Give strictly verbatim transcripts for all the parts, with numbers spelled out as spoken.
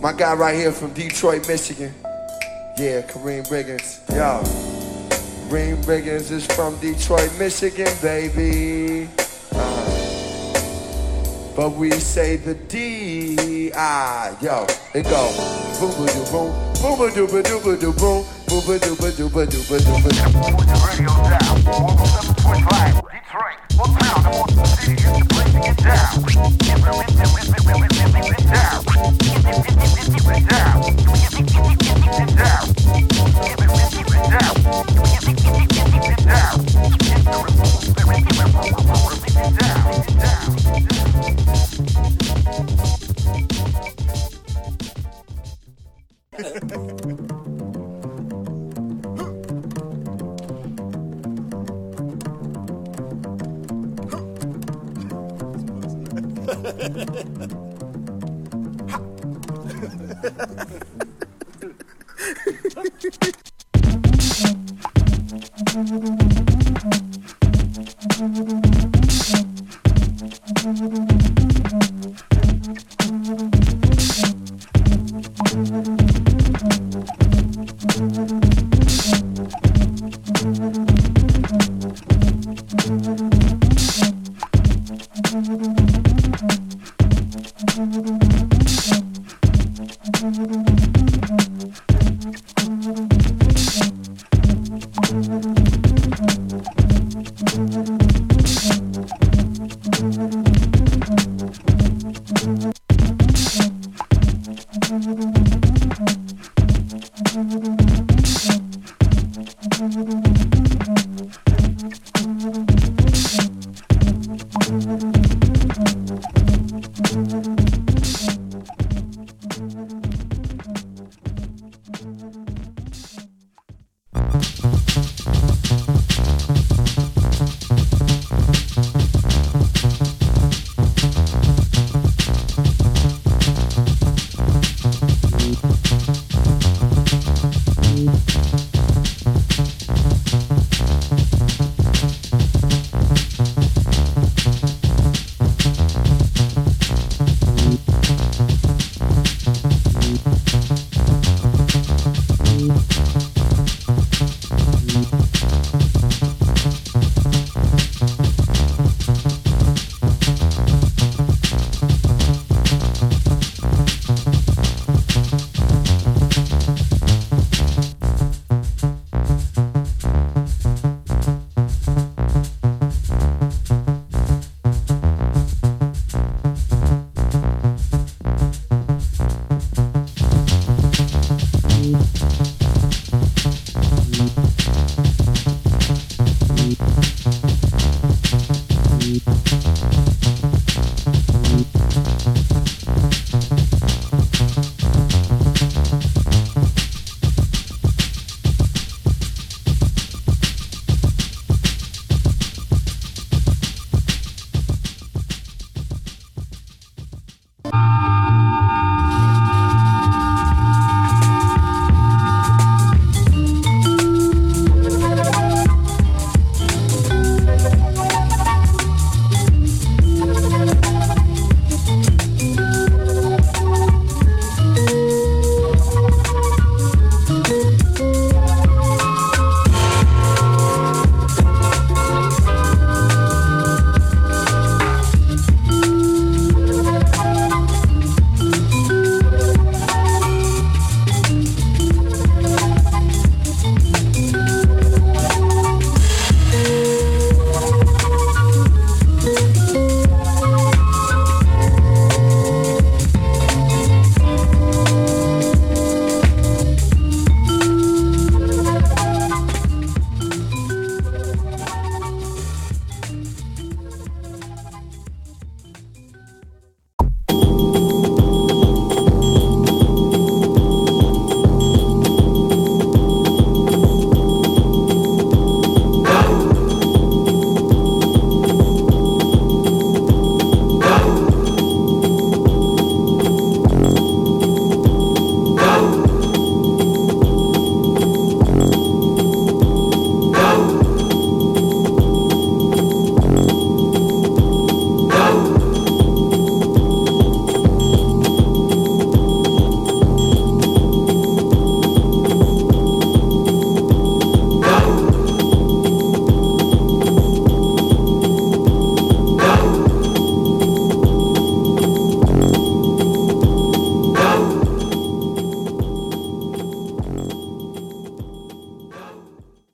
My guy right here from Detroit, Michigan. Yeah, Kareem Riggins. Yo. Kareem Riggins is from Detroit, Michigan, baby. Uh, but we say the D I. Yo, it go. Boom ba doo boom. Boom ba doo ba doo ba doo boom. Boom ba doo ba doo ba doo ba doo ba doo. Put your radio down. one oh seven point five. Detroit. What town? I want the city is the place to get down. Get down. Get down. Get down. Thank you.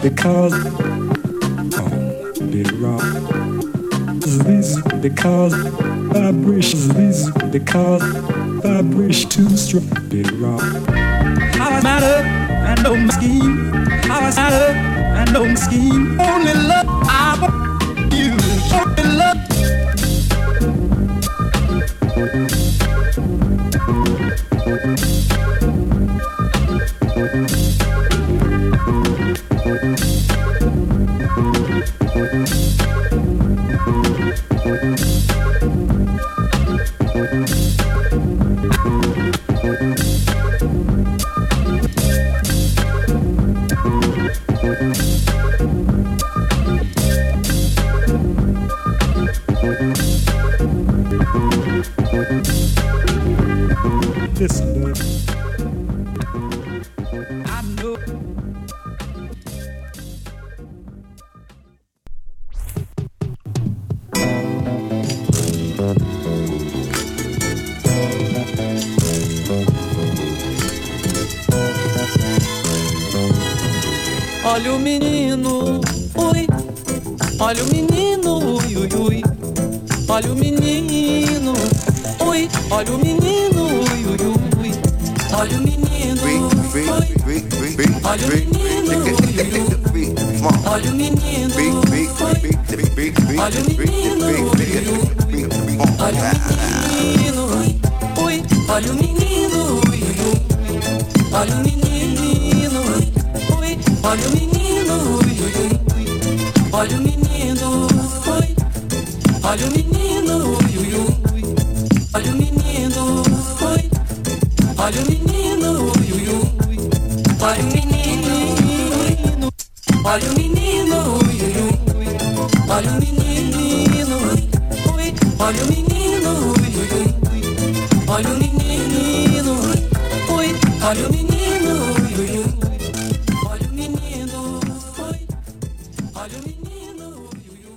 because oh, big rock. This because vibrations. This because vibration too strong. Big rock. How I matter and no scheme. How I matter and no scheme. Only love I want you. Only love. Listen, love. I know. Olha o menino, ui. Olha o menino, ui, ui, ui. Olha o menino, ui. Olha o menino, ui, ui, ui. Olha o menino, ui. Olha o menino, ui, ui. Olha o menino, ui. Olha o menino, ui, ui. Olha o menino, ui. Olha o menino, ui, ui. Olha o menino, ui. Olha o menino, ui, ui. Olha o menino, ui. Olha o menino, ui, ui. Olha o menino, ui. Olha o menino, ui, ui. Olha o menino, olha o menino, ui, ui. Olha o menino, ui. Olha o menino, ui, ui. Olha o menino, ui. Olha o menino, ui, ui. Olha o menino, ui. Olha o menino, ui, ui.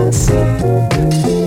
the sun.